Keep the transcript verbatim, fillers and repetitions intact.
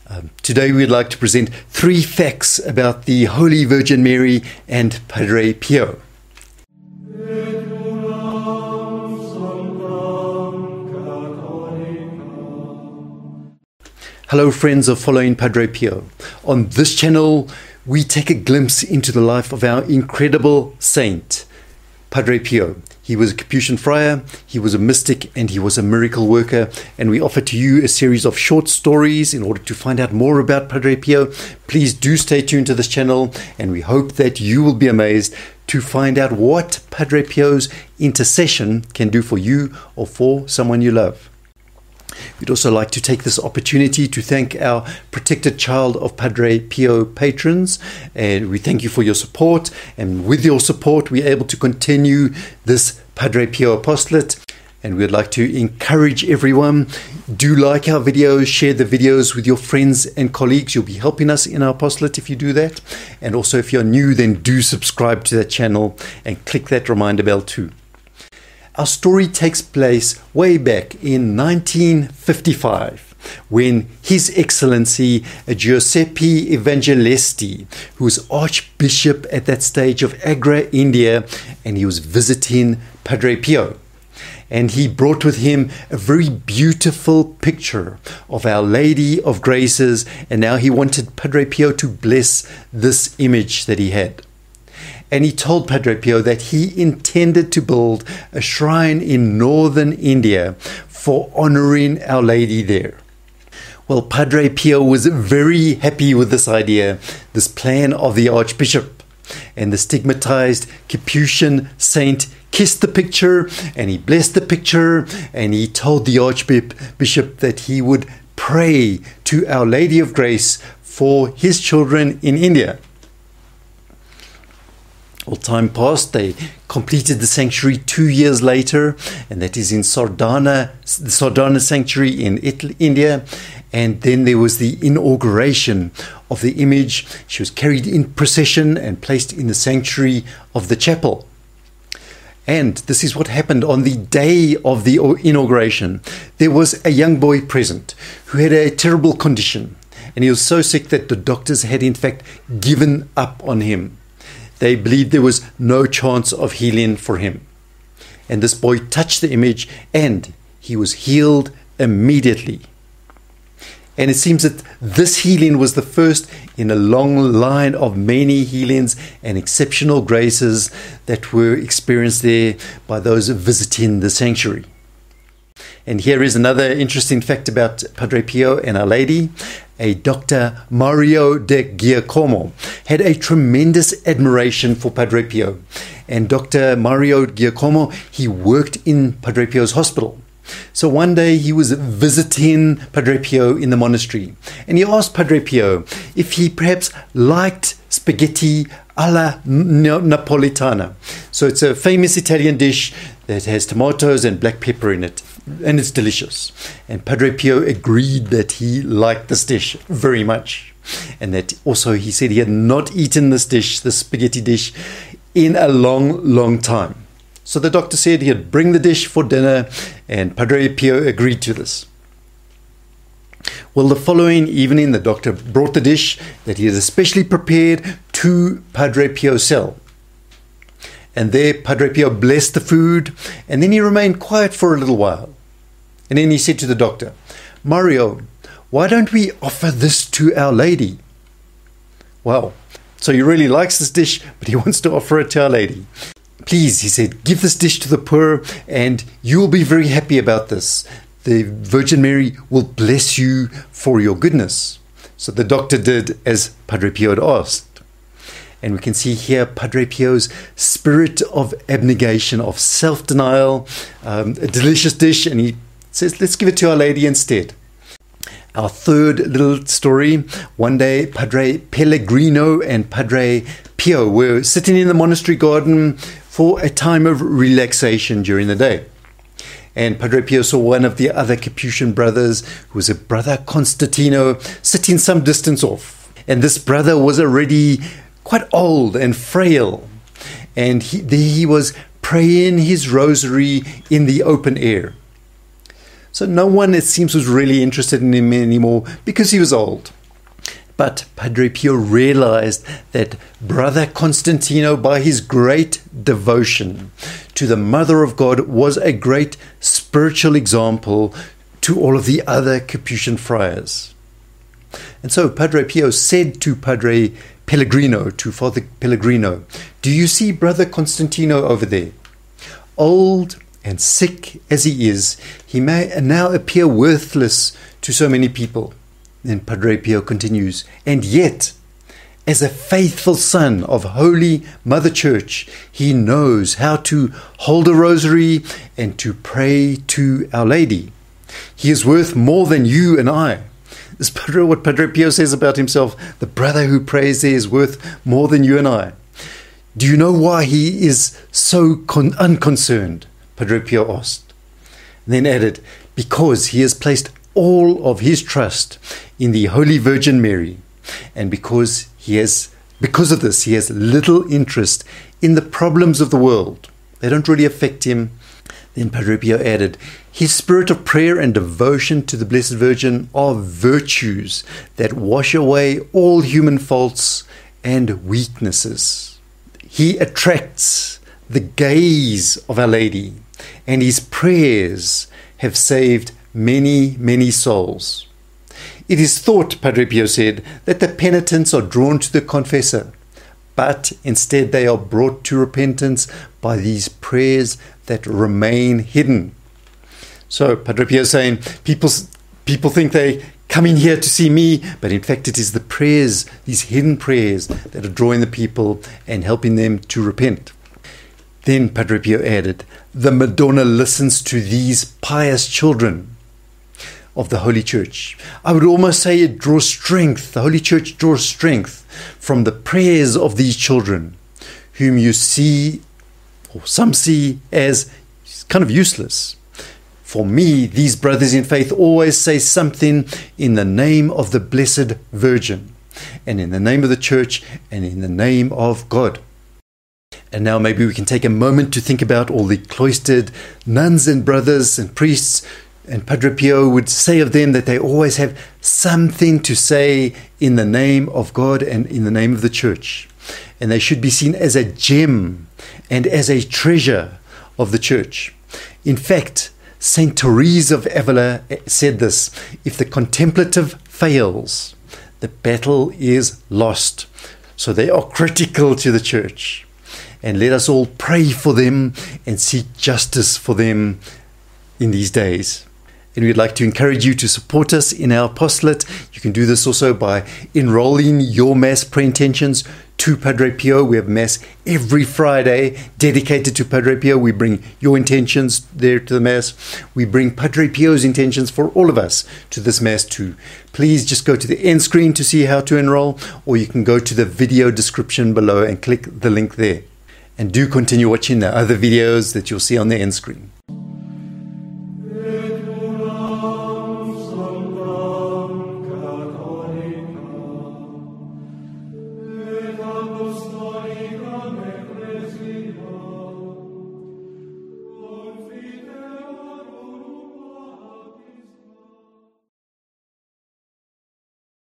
Um, today we'd like to present three facts about the Holy Virgin Mary and Padre Pio. Hello friends of Following Padre Pio. On this channel we take a glimpse into the life of our incredible saint, Padre Pio. He was a Capuchin friar, he was a mystic, and he was a miracle worker. And we offer to you a series of short stories in order to find out more about Padre Pio. Please do stay tuned to this channel, and we hope that you will be amazed to find out what Padre Pio's intercession can do for you or for someone you love. We'd also like to take this opportunity to thank our Protected Child of Padre Pio patrons, and we thank you for your support, and with your support we're able to continue this Padre Pio apostolate. And we'd like to encourage everyone, do like our videos, share the videos with your friends and colleagues. You'll be helping us in our apostolate if you do that. And also if you're new, then do subscribe to that channel and click that reminder bell too. Our story takes place way back in nineteen fifty-five, when His Excellency Giuseppe Evangelisti, who was Archbishop at that stage of Agra, India, and he was visiting Padre Pio. And he brought with him a very beautiful picture of Our Lady of Graces, and now he wanted Padre Pio to bless this image that he had. And he told Padre Pio that he intended to build a shrine in northern India for honoring Our Lady there. Well, Padre Pio was very happy with this idea, this plan of the Archbishop. And the stigmatized Capuchin saint kissed the picture, and he blessed the picture, and he told the Archbishop that he would pray to Our Lady of Grace for his children in India. Well, time passed. They completed the sanctuary two years later, and that is in Sardana, the Sardana Sanctuary in Italy, India. And then there was the inauguration of the image. She was carried in procession and placed in the sanctuary of the chapel. And this is what happened on the day of the inauguration. There was a young boy present who had a terrible condition, and he was so sick that the doctors had in fact given up on him. They believed there was no chance of healing for him. And this boy touched the image and he was healed immediately. And it seems that this healing was the first in a long line of many healings and exceptional graces that were experienced there by those visiting the sanctuary. And here is another interesting fact about Padre Pio and Our Lady. A Doctor Mario de Giacomo had a tremendous admiration for Padre Pio. And Doctor Mario Giacomo, he worked in Padre Pio's hospital. So one day he was visiting Padre Pio in the monastery, and he asked Padre Pio if he perhaps liked spaghetti alla Napolitana. So it's a famous Italian dish that has tomatoes and black pepper in it, and it's delicious. And Padre Pio agreed that he liked this dish very much, and that also he said he had not eaten this dish, the spaghetti dish, in a long, long time. So the doctor said he'd bring the dish for dinner, and Padre Pio agreed to this. Well, the following evening, the doctor brought the dish that he had especially prepared to Padre Pio's cell. And there Padre Pio blessed the food, and then he remained quiet for a little while. And then he said to the doctor, "Mario, why don't we offer this to Our Lady?" Well, so he really likes this dish, but he wants to offer it to Our Lady. "Please," he said, "give this dish to the poor, and you will be very happy about this. The Virgin Mary will bless you for your goodness." So the doctor did as Padre Pio had asked. And we can see here Padre Pio's spirit of abnegation, of self-denial, um, a delicious dish, and he says, let's give it to Our Lady instead. Our third little story, one day Padre Pellegrino and Padre Pio were sitting in the monastery garden for a time of relaxation during the day. And Padre Pio saw one of the other Capuchin brothers, who was a brother Constantino, sitting some distance off. And this brother was already quite old and frail. And he, he was praying his rosary in the open air. So no one, it seems, was really interested in him anymore because he was old. But Padre Pio realized that Brother Constantino, by his great devotion to the Mother of God, was a great spiritual example to all of the other Capuchin friars. And so Padre Pio said to Padre Pellegrino, to Father Pellegrino, "Do you see Brother Constantino over there? Old and sick as he is, he may now appear worthless to so many people." Then Padre Pio continues, "And yet, as a faithful son of Holy Mother Church, he knows how to hold a rosary and to pray to Our Lady. He is worth more than you and I." This is what Padre Pio says about himself. The brother who prays there is worth more than you and I. "Do you know why he is so con- unconcerned?" Padre Pio asked. And then added, "Because he has placed all of his trust in the Holy Virgin Mary, and because he has, because of this, he has little interest in the problems of the world. They don't really affect him." Then Padre Pio added, "His spirit of prayer and devotion to the Blessed Virgin are virtues that wash away all human faults and weaknesses. He attracts the gaze of Our Lady, and his prayers have saved many, many souls. It is thought," Padre Pio said, "that the penitents are drawn to the confessor, but instead they are brought to repentance by these prayers that remain hidden." So Padre Pio is saying, people, people think they come in here to see me, but in fact it is the prayers, these hidden prayers, that are drawing the people and helping them to repent. Then Padre Pio added, "The Madonna listens to these pious children of the Holy Church. I would almost say it draws strength. The Holy Church draws strength from the prayers of these children, whom you see, or some see, as kind of useless. For me, these brothers in faith always say something in the name of the Blessed Virgin, and in the name of the Church, and in the name of God." And now maybe we can take a moment to think about all the cloistered nuns and brothers and priests. And Padre Pio would say of them that they always have something to say in the name of God and in the name of the Church. And they should be seen as a gem and as a treasure of the Church. In fact, Saint Therese of Avila said this: "If the contemplative fails, the battle is lost." So they are critical to the Church. And let us all pray for them and seek justice for them in these days. And we'd like to encourage you to support us in our apostolate. You can do this also by enrolling your Mass prayer intentions to Padre Pio. We have Mass every Friday dedicated to Padre Pio. We bring your intentions there to the Mass. We bring Padre Pio's intentions for all of us to this Mass too. Please just go to the end screen to see how to enroll, or you can go to the video description below and click the link there. And do continue watching the other videos that you'll see on the end screen. Apostolica Ecclesia